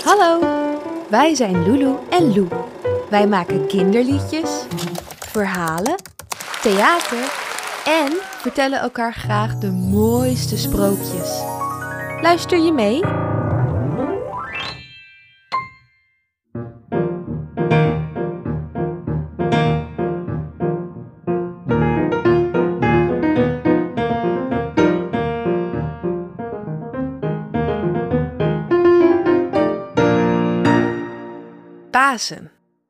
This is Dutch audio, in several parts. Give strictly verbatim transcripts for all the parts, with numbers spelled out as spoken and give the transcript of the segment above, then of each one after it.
Hallo, wij zijn Lulu en Lou. Wij maken kinderliedjes, verhalen, theater en vertellen elkaar graag de mooiste sprookjes. Luister je mee? Pasen.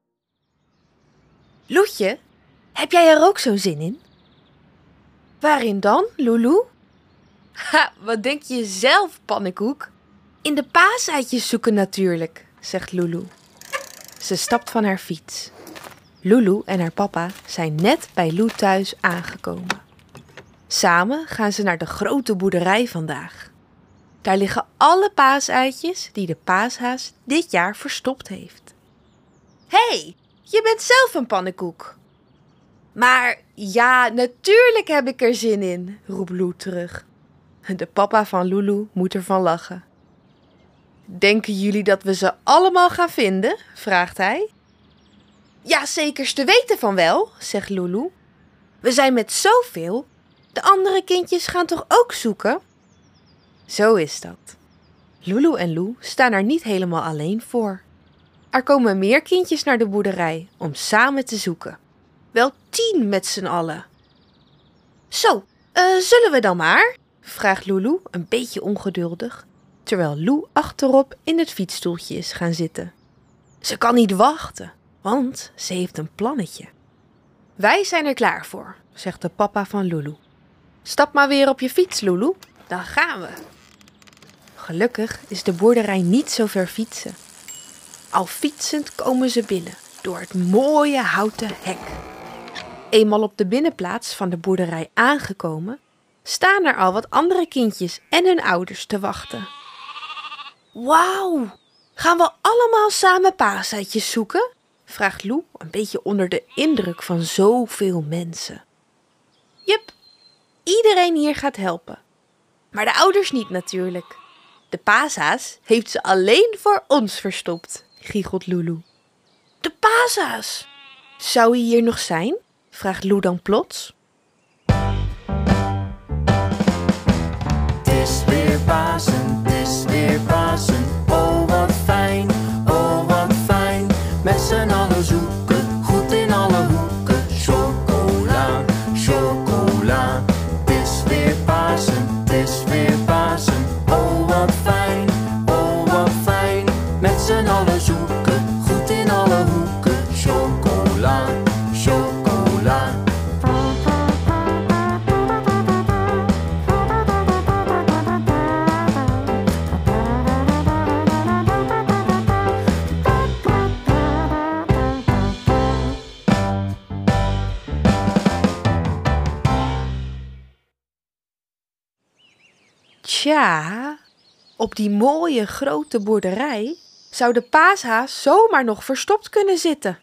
Loetje, heb jij er ook zo zin in? Waarin dan, Lulu? Ha, wat denk je zelf, pannenkoek? In de paaseitjes zoeken natuurlijk, zegt Lulu. Ze stapt van haar fiets. Lulu en haar papa zijn net bij Lou thuis aangekomen. Samen gaan ze naar de grote boerderij vandaag. Daar liggen alle paaseitjes die de paashaas dit jaar verstopt heeft. Hé, hey, je bent zelf een pannenkoek. Maar ja, natuurlijk heb ik er zin in, roept Lou terug. De papa van Lulu moet ervan lachen. Denken jullie dat we ze allemaal gaan vinden? Vraagt hij. Ja, zekers te weten van wel, zegt Lulu. We zijn met zoveel. De andere kindjes gaan toch ook zoeken? Zo is dat. Lulu en Lou staan er niet helemaal alleen voor. Er komen meer kindjes naar de boerderij om samen te zoeken. Wel tien met z'n allen. Zo, uh, zullen we dan maar? Vraagt Lulu een beetje ongeduldig, terwijl Lou achterop in het fietsstoeltje is gaan zitten. Ze kan niet wachten, want ze heeft een plannetje. Wij zijn er klaar voor, zegt de papa van Lulu. Stap maar weer op je fiets, Lulu, dan gaan we. Gelukkig is de boerderij niet zo ver fietsen. Al fietsend komen ze binnen door het mooie houten hek. Eenmaal op de binnenplaats van de boerderij aangekomen, staan er al wat andere kindjes en hun ouders te wachten. Wauw, gaan we allemaal samen paaseitjes zoeken? Vraagt Lou een beetje onder de indruk van zoveel mensen. Jup, iedereen hier gaat helpen. Maar de ouders niet natuurlijk. De paashaas heeft ze alleen voor ons verstopt, giechelt Lulu. De paashaas! Zou hij hier nog zijn? Vraagt Lou dan plots. Het is weer Pasen, het is weer Pasen. Oh wat fijn, oh wat fijn. Met z'n allen zoeken, goed in alle hoeken. Chocola, chocola. Het is weer Pasen, het is weer Pasen. Oh wat fijn, oh wat fijn. Met z'n allen zoeken, goed in alle hoeken. Chocola, chocola. Tja, op die mooie grote boerderij zou de paashaas zomaar nog verstopt kunnen zitten.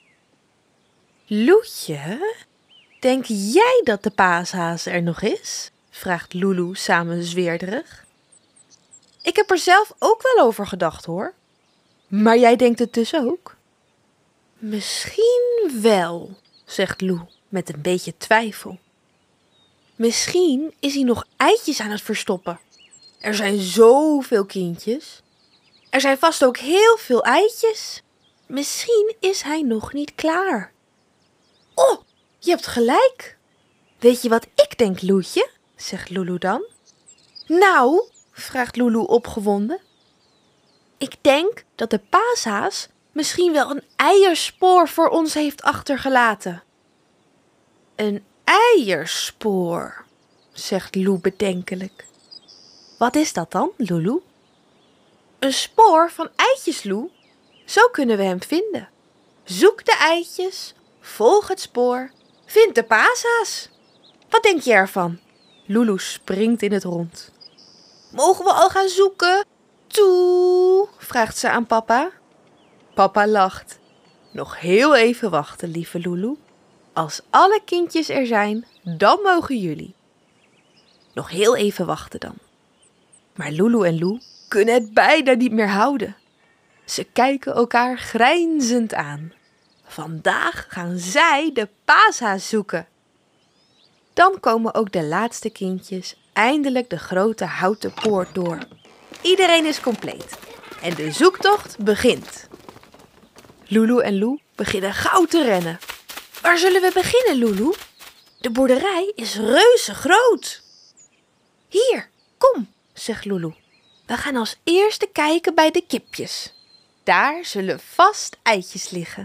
Loetje, denk jij dat de paashaas er nog is? Vraagt Lulu samenzweerderig. Ik heb er zelf ook wel over gedacht hoor. Maar jij denkt het dus ook? Misschien wel, zegt Lou met een beetje twijfel. Misschien is hij nog eitjes aan het verstoppen. Er zijn zoveel kindjes. Er zijn vast ook heel veel eitjes. Misschien is hij nog niet klaar. Oh, je hebt gelijk. Weet je wat ik denk, Loetje? Zegt Lulu dan. Nou, vraagt Lulu opgewonden. Ik denk dat de paashaas misschien wel een eierspoor voor ons heeft achtergelaten. Een eierspoor, zegt Lou bedenkelijk. Wat is dat dan, Lulu? Een spoor van eitjes, Lou. Zo kunnen we hem vinden. Zoek de eitjes, volg het spoor, vind de paashaas. Wat denk je ervan? Lulu springt in het rond. Mogen we al gaan zoeken? Toe, vraagt ze aan papa. Papa lacht. Nog heel even wachten, lieve Lulu. Als alle kindjes er zijn, dan mogen jullie. Nog heel even wachten dan. Maar Lulu en Lou kunnen het bijna niet meer houden. Ze kijken elkaar grijnzend aan. Vandaag gaan zij de paashaas zoeken. Dan komen ook de laatste kindjes eindelijk de grote houten poort door. Iedereen is compleet en de zoektocht begint. Lulu en Lou beginnen gauw te rennen. Waar zullen we beginnen, Lulu? De boerderij is reuze groot. Hier, kom, zegt Lulu. We gaan als eerste kijken bij de kipjes. Daar zullen vast eitjes liggen.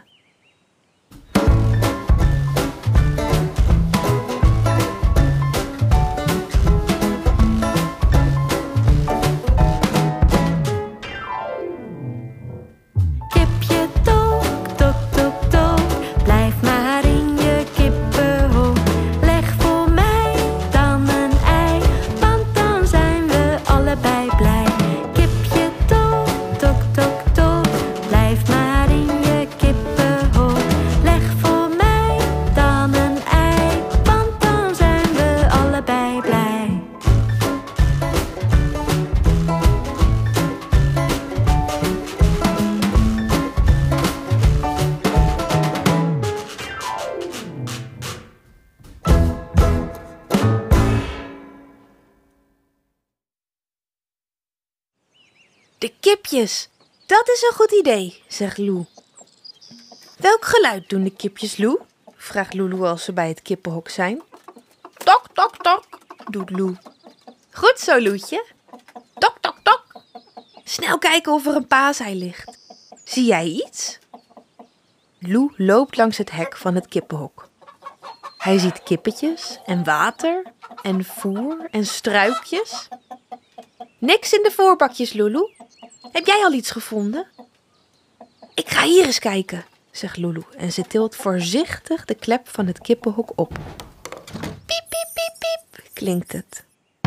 De kipjes, dat is een goed idee, zegt Lou. Welk geluid doen de kipjes, Lou? Vraagt Lulu als ze bij het kippenhok zijn. Tok, tok, tok, doet Lou. Goed zo, Loetje. Tok, tok, tok. Snel kijken of er een paasei ligt. Zie jij iets? Lou loopt langs het hek van het kippenhok. Hij ziet kippetjes en water en voer en struikjes. Niks in de voorbakjes, Lulu. Heb jij al iets gevonden? Ik ga hier eens kijken, zegt Lulu en ze tilt voorzichtig de klep van het kippenhok op. Piep, piep, piep, piep, klinkt het.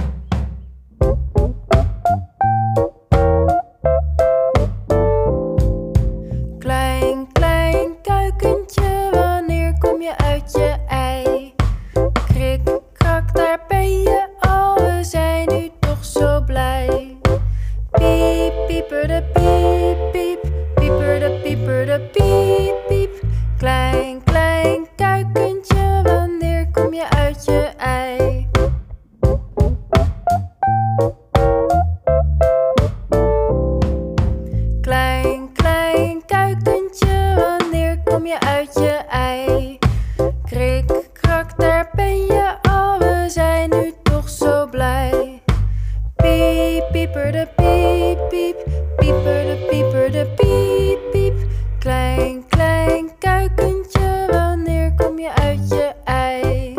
Klein, klein kuikentje, wanneer kom je uit je ei? Krik, krak, daar ben je al, we zijn nu toch zo blij. Piep, pieper de piep, piep, pieper de pieper de piep, piep. Klein, klein kuikentje, wanneer kom je uit je ei? Klein, klein kuikentje, wanneer kom je uit je ei? Krik, krak, daar ben je al, we zijn nu toch zo blij. Piep, pieper de piep, piep, pieper de pieper de piep, piep. Klein, klein kuikentje, wanneer kom je uit je ei?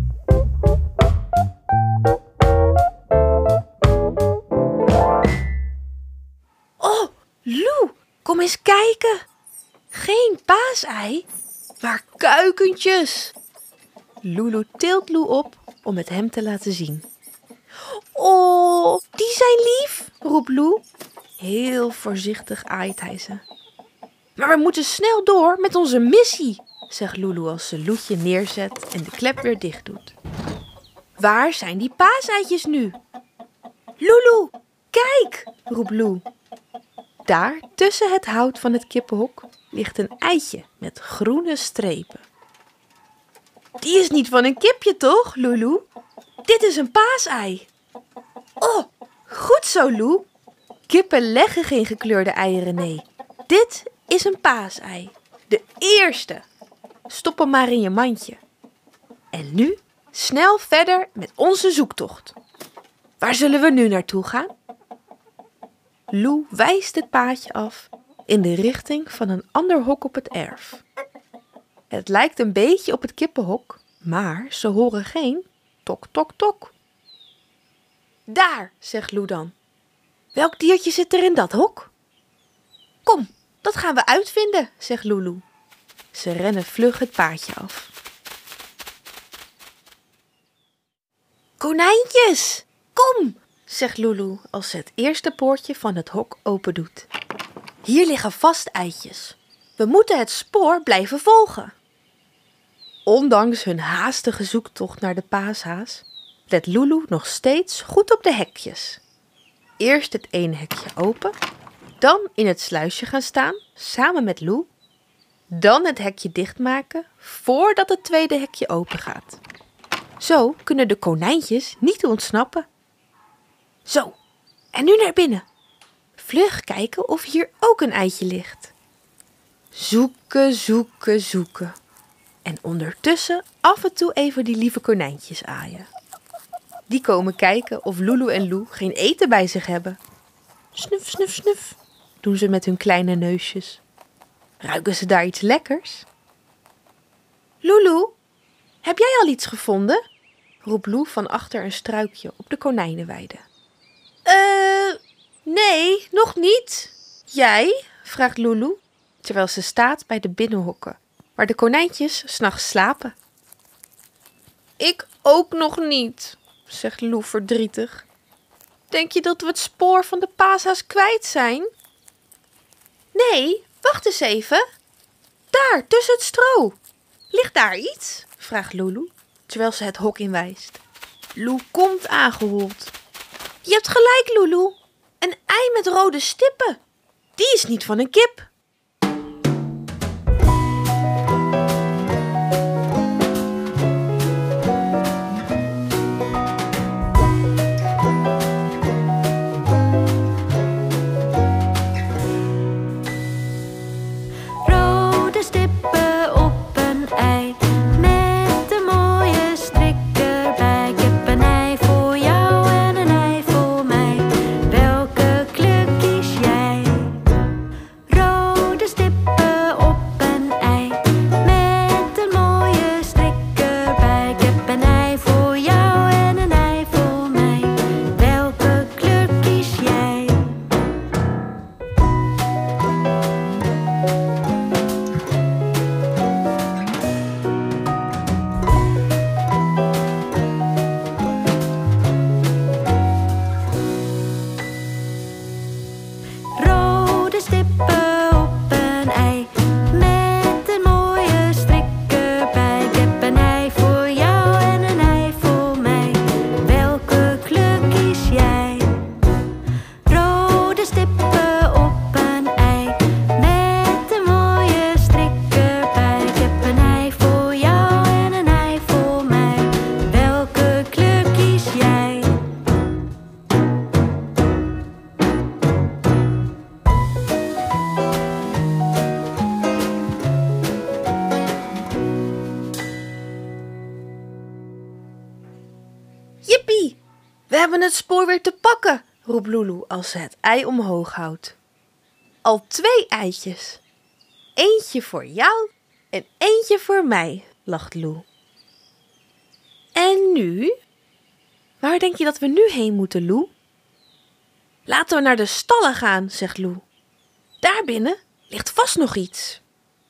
Oh, Lou, kom eens kijken. Geen paasei, maar kuikentjes. Lulu tilt Lou op om het hem te laten zien. Oh, die zijn lief, roept Lou. Heel voorzichtig aait hij ze. Maar we moeten snel door met onze missie, zegt Lulu als ze Loetje neerzet en de klep weer dicht doet. Waar zijn die paaseitjes nu? Lulu, kijk, roept Lou. Daar, tussen het hout van het kippenhok, ligt een eitje met groene strepen. Die is niet van een kipje, toch, Lulu? Dit is een paasei. Oh, goed zo, Lou. Kippen leggen geen gekleurde eieren, nee. Dit is een paasei. De eerste. Stop hem maar in je mandje. En nu snel verder met onze zoektocht. Waar zullen we nu naartoe gaan? Lou wijst het paadje af in de richting van een ander hok op het erf. Het lijkt een beetje op het kippenhok, maar ze horen geen tok, tok, tok. Daar, zegt Lou dan. Welk diertje zit er in dat hok? Kom, dat gaan we uitvinden, zegt Lulu. Ze rennen vlug het paadje af. Konijntjes, kom, zegt Lulu als ze het eerste poortje van het hok open doet. Hier liggen vast eitjes. We moeten het spoor blijven volgen. Ondanks hun haastige zoektocht naar de paashaas, let Lulu nog steeds goed op de hekjes. Eerst het ene hekje open Dan in het sluisje gaan staan, samen met Lou. Dan het hekje dichtmaken, voordat het tweede hekje open gaat. Zo kunnen de konijntjes niet ontsnappen. Zo, en nu naar binnen. Vlug kijken of hier ook een eitje ligt. Zoeken, zoeken, zoeken. En ondertussen af en toe even die lieve konijntjes aaien. Die komen kijken of Lulu en Lou geen eten bij zich hebben. Snuf, snuf, snuf, doen ze met hun kleine neusjes. Ruiken ze daar iets lekkers? Lulu, heb jij al iets gevonden? Roept Lou van achter een struikje op de konijnenweide. Eh, nee, nog niet. Jij? Vraagt Lulu, terwijl ze staat bij de binnenhokken, waar de konijntjes 's nachts slapen. Ik ook nog niet, zegt Lou verdrietig. Denk je dat we het spoor van de paashaas kwijt zijn? Nee, wacht eens even. Daar, tussen het stro. Ligt daar iets? Vraagt Lulu, terwijl ze het hok inwijst. Lou komt aangehold. Je hebt gelijk, Lulu. Een ei met rode stippen. Die is niet van een kip. Jippie, we hebben het spoor weer te pakken, roept Lulu als ze het ei omhoog houdt. Al twee eitjes. Eentje voor jou en eentje voor mij, lacht Lou. En nu? Waar denk je dat we nu heen moeten, Lou? Laten we naar de stallen gaan, zegt Lou. Daarbinnen ligt vast nog iets.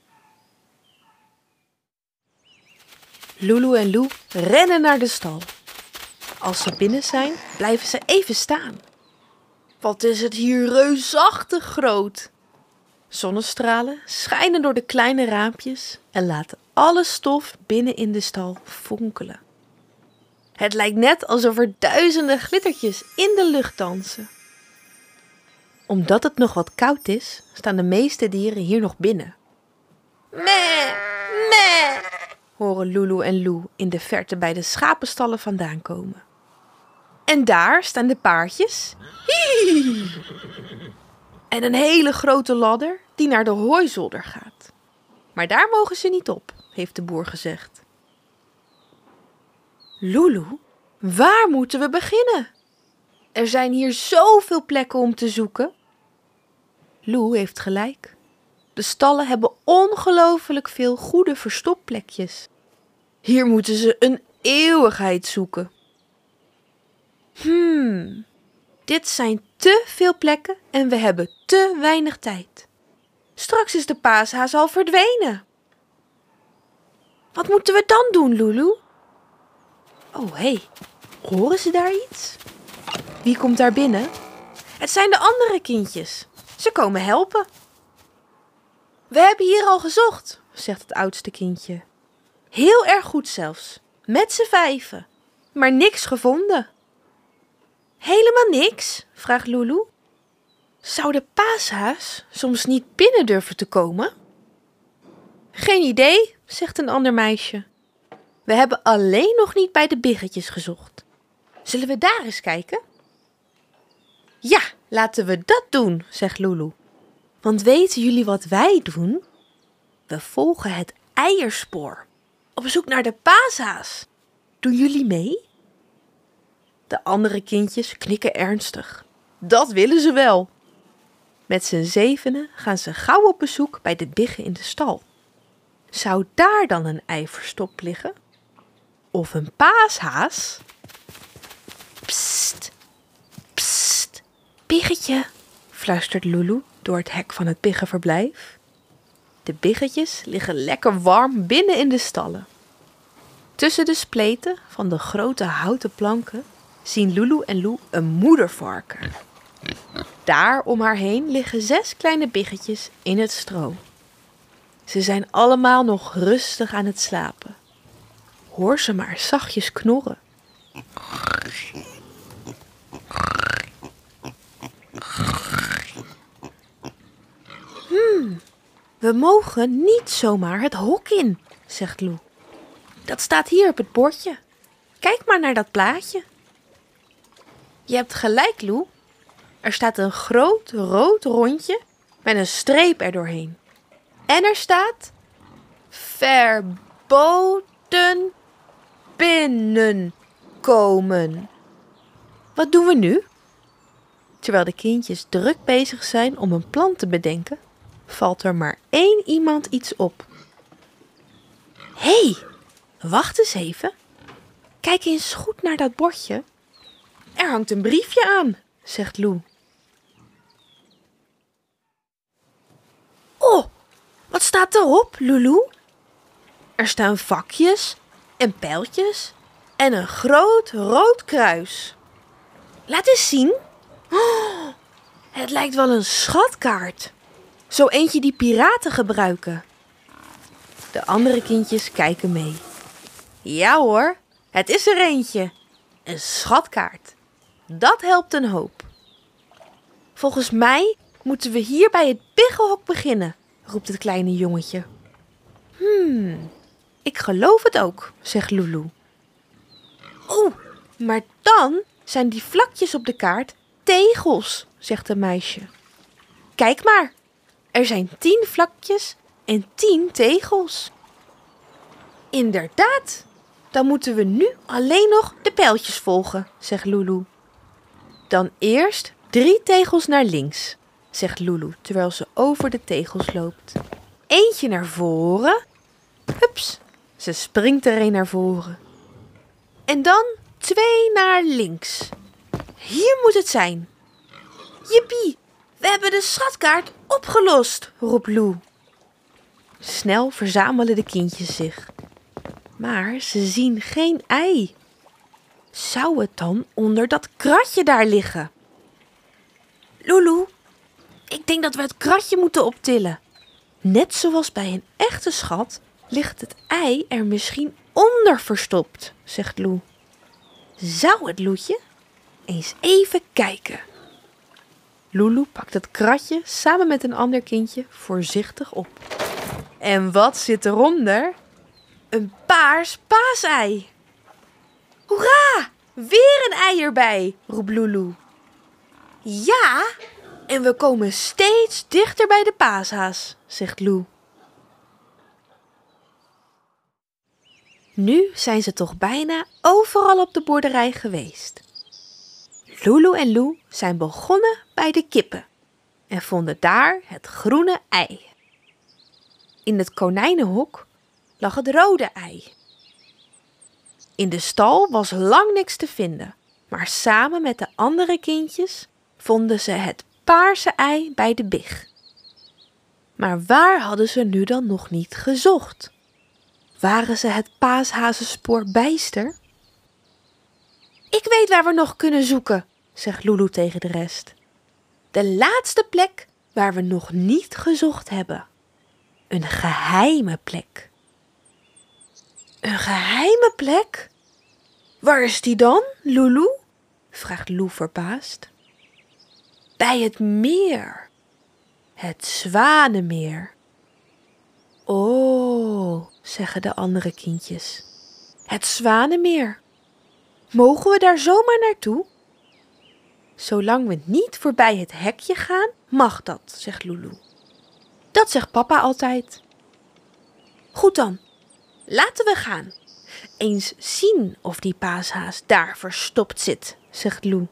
Lulu en Lou rennen naar de stal. Als ze binnen zijn, blijven ze even staan. Wat is het hier reusachtig groot! Zonnestralen schijnen door de kleine raampjes en laten alle stof binnen in de stal fonkelen. Het lijkt net alsof er duizenden glittertjes in de lucht dansen. Omdat het nog wat koud is, staan de meeste dieren hier nog binnen. Meh, meh, horen Lulu en Lou in de verte bij de schapenstallen vandaan komen. En daar staan de paardjes. Hie! En een hele grote ladder die naar de hooizolder gaat. Maar daar mogen ze niet op, heeft de boer gezegd. Lulu, waar moeten we beginnen? Er zijn hier zoveel plekken om te zoeken. Lou heeft gelijk. De stallen hebben ongelooflijk veel goede verstopplekjes. Hier moeten ze een eeuwigheid zoeken. Hmm, dit zijn te veel plekken en we hebben te weinig tijd. Straks is de paashaas al verdwenen. Wat moeten we dan doen, Lulu? Oh, hé, hey. Horen ze daar iets? Wie komt daar binnen? Het zijn de andere kindjes. Ze komen helpen. We hebben hier al gezocht, zegt het oudste kindje. Heel erg goed zelfs, met z'n vijven, maar niks gevonden. Helemaal niks? Vraagt Lulu. Zou de paashaas soms niet binnen durven te komen? Geen idee, zegt een ander meisje. We hebben alleen nog niet bij de biggetjes gezocht. Zullen we daar eens kijken? Ja, laten we dat doen, zegt Lulu. Want weten jullie wat wij doen? We volgen het eierspoor. Op zoek naar de paashaas. Doen jullie mee? De andere kindjes knikken ernstig. Dat willen ze wel. Met z'n zevenen gaan ze gauw op bezoek bij de biggen in de stal. Zou daar dan een ei verstopt liggen? Of een paashaas? Psst, psst, biggetje, fluistert Lulu door het hek van het biggenverblijf. De biggetjes liggen lekker warm binnen in de stallen. Tussen de spleten van de grote houten planken zien Lulu en Lou een moedervarken. Daar om haar heen liggen zes kleine biggetjes in het stro. Ze zijn allemaal nog rustig aan het slapen. Hoor ze maar zachtjes knorren. Hmm, we mogen niet zomaar het hok in, zegt Lou. Dat staat hier op het bordje. Kijk maar naar dat plaatje. Je hebt gelijk, Lou. Er staat een groot rood rondje met een streep erdoorheen. En er staat verboden binnenkomen. Wat doen we nu? Terwijl de kindjes druk bezig zijn om een plan te bedenken, valt er maar één iemand iets op. Hé, hey, wacht eens even. Kijk eens goed naar dat bordje. Er hangt een briefje aan, zegt Lou. Oh, wat staat erop, Lulu? Er staan vakjes en pijltjes en een groot rood kruis. Laat eens zien. Oh, het lijkt wel een schatkaart. Zo eentje die piraten gebruiken. De andere kindjes kijken mee. Ja hoor, het is er eentje. Een schatkaart. Dat helpt een hoop. Volgens mij moeten we hier bij het biggenhok beginnen, roept het kleine jongetje. Hmm, ik geloof het ook, zegt Lulu. Oeh, maar dan zijn die vlakjes op de kaart tegels, zegt een meisje. Kijk maar, er zijn tien vlakjes en tien tegels. Inderdaad, dan moeten we nu alleen nog de pijltjes volgen, zegt Lulu. Dan eerst drie tegels naar links, zegt Lulu terwijl ze over de tegels loopt. Eentje naar voren. Hups, ze springt er een naar voren. En dan twee naar links. Hier moet het zijn. Jippie, we hebben de schatkaart opgelost, roept Lou. Snel verzamelen de kindjes zich. Maar ze zien geen ei. Zou het dan onder dat kratje daar liggen? Lulu, ik denk dat we het kratje moeten optillen. Net zoals bij een echte schat ligt het ei er misschien onder verstopt, zegt Lou. Zou het, Loetje? Eens even kijken. Lulu pakt het kratje samen met een ander kindje voorzichtig op. En wat zit eronder? Een paars paasei. Hoera! Weer een ei erbij, roept Lulu. Ja, en we komen steeds dichter bij de paashaas, zegt Lou. Nu zijn ze toch bijna overal op de boerderij geweest. Lulu en Lou zijn begonnen bij de kippen en vonden daar het groene ei. In het konijnenhok lag het rode ei. In de stal was lang niks te vinden, maar samen met de andere kindjes vonden ze het paarse ei bij de big. Maar waar hadden ze nu dan nog niet gezocht? Waren ze het paashazenspoor bijster? Ik weet waar we nog kunnen zoeken, zegt Lulu tegen de rest. De laatste plek waar we nog niet gezocht hebben. Een geheime plek. Een geheime plek? Waar is die dan, Lulu? Vraagt Lou verbaasd. bij het meer. Het Zwanenmeer. Oh, zeggen de andere kindjes. Het Zwanenmeer. Mogen we daar zomaar naartoe? Zolang we niet voorbij het hekje gaan, mag dat, zegt Lulu. Dat zegt papa altijd. Goed dan, laten we gaan. Eens zien of die paashaas daar verstopt zit, zegt Lou.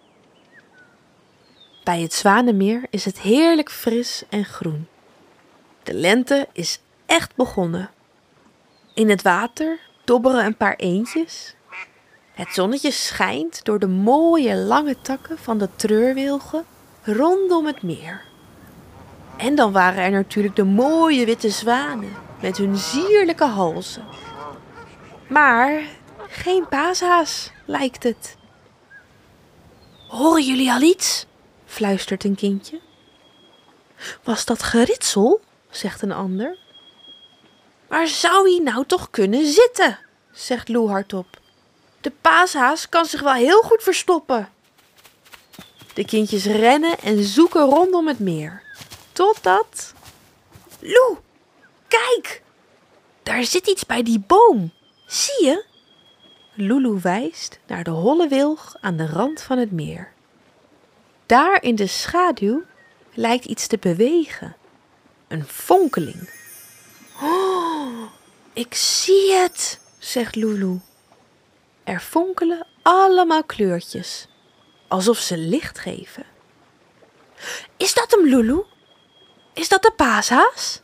Bij het Zwanenmeer is het heerlijk fris en groen. De lente is echt begonnen. In het water dobberen een paar eendjes. Het zonnetje schijnt door de mooie lange takken van de treurwilgen rondom het meer. En dan waren er natuurlijk de mooie witte zwanen met hun sierlijke halzen. Maar geen paashaas, lijkt het. Horen jullie al iets? Fluistert een kindje. Was dat geritsel? Zegt een ander. Waar zou hij nou toch kunnen zitten? Zegt Lou hardop. De paashaas kan zich wel heel goed verstoppen. De kindjes rennen en zoeken rondom het meer. Totdat... Lou, kijk! Daar zit iets bij die boom. Zie je? Lulu wijst naar de holle wilg aan de rand van het meer. Daar in de schaduw lijkt iets te bewegen. Een fonkeling. Oh, ik zie het, zegt Lulu. Er fonkelen allemaal kleurtjes, alsof ze licht geven. Is dat hem, Lulu? Is dat de paashaas?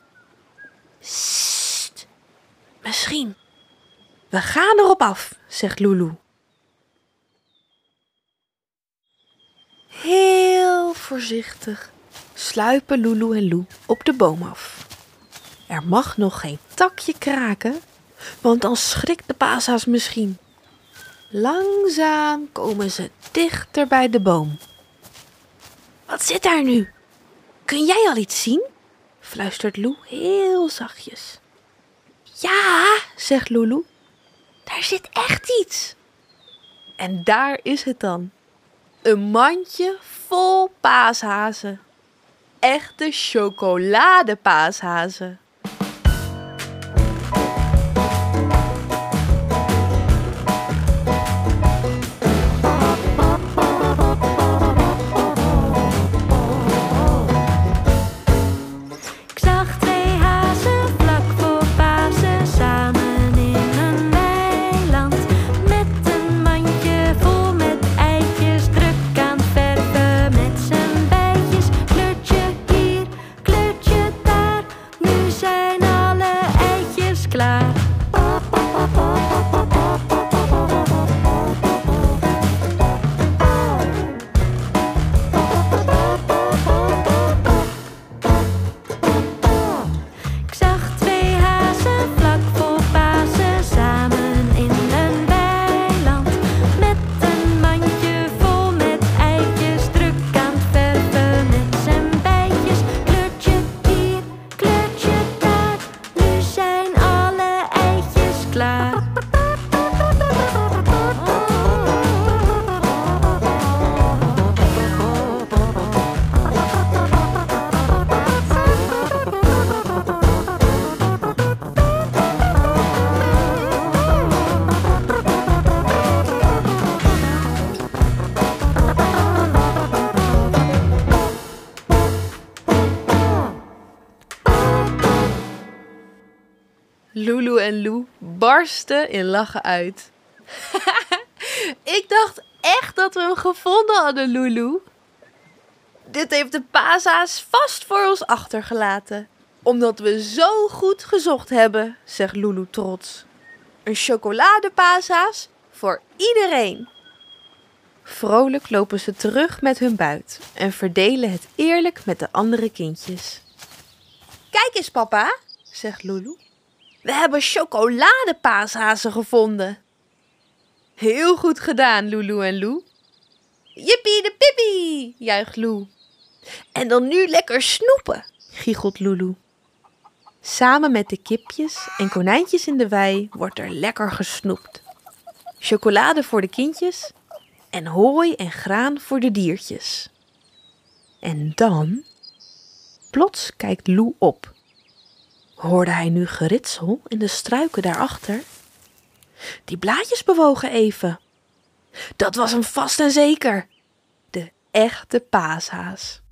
Sst, misschien. We gaan erop af, zegt Lulu. Heel voorzichtig sluipen Lulu en Lou op de boom af. Er mag nog geen takje kraken, want dan schrikt de paashaas misschien. Langzaam komen ze dichter bij de boom. Wat zit daar nu? Kun jij al iets zien? Fluistert Lou heel zachtjes. Ja, zegt Lulu. Daar zit echt iets. En daar is het dan. Een mandje vol paashazen. Echte chocoladepaashazen. Lulu en Lou barsten in lachen uit. Ik dacht echt dat we hem gevonden hadden, Lulu. Dit heeft de paashaas vast voor ons achtergelaten. Omdat we zo goed gezocht hebben, zegt Lulu trots. Een chocoladepaashaas voor iedereen. Vrolijk lopen ze terug met hun buit en verdelen het eerlijk met de andere kindjes. Kijk eens, papa, zegt Lulu. We hebben chocoladepaashazen gevonden. Heel goed gedaan, Lulu en Lou. Jippie de pippie, juicht Lou. En dan nu lekker snoepen, giechelt Lulu. Samen met de kipjes en konijntjes in de wei wordt er lekker gesnoept. Chocolade voor de kindjes en hooi en graan voor de diertjes. En dan, plots kijkt Lou op. Hoorde hij nu geritsel in de struiken daarachter? Die blaadjes bewogen even. Dat was hem vast en zeker. De echte paashaas.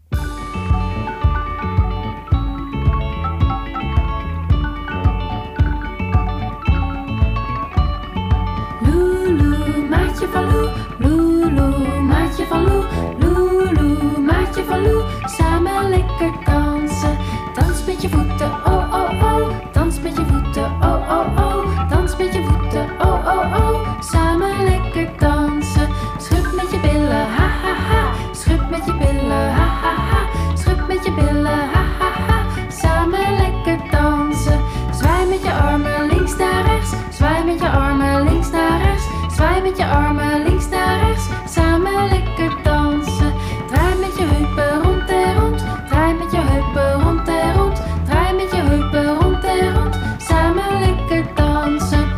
Lulu, maatje van Lou, Lulu, maatje van Lou, Lulu, maatje van Lou, samen lekker dansen. Dans met je voeten, oh oh oh, dans met je voeten, oh oh oh, dans met je voeten, oh oh oh, samen lekker dansen. Schud met je billen, ha ha ha, schud met je billen, ha ha ha, schud met je billen, ha ha ha, samen lekker dansen. Zwaai met je armen links naar rechts, zwaai met je armen links naar rechts, zwaai met je armen links naar rechts, samen lekker dansen. Draai met je heupen rond en rond, draai met je heupen rond en rond, draai met je heupen rond en rond, samen lekker dansen.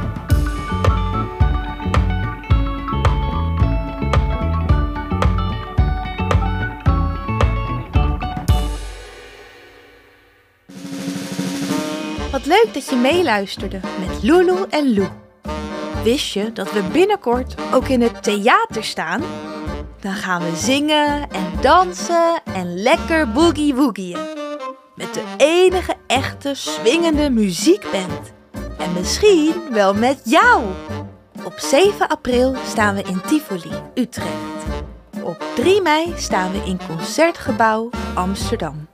Wat leuk dat je meeluisterde met Lulu en Lou. Wist je dat we binnenkort ook in het theater staan? Dan gaan we zingen en dansen en lekker boogie-woogieën. Met de enige echte swingende muziekband. En misschien wel met jou. Op zeven april staan we in Tivoli, Utrecht. Op drie mei staan we in Concertgebouw Amsterdam.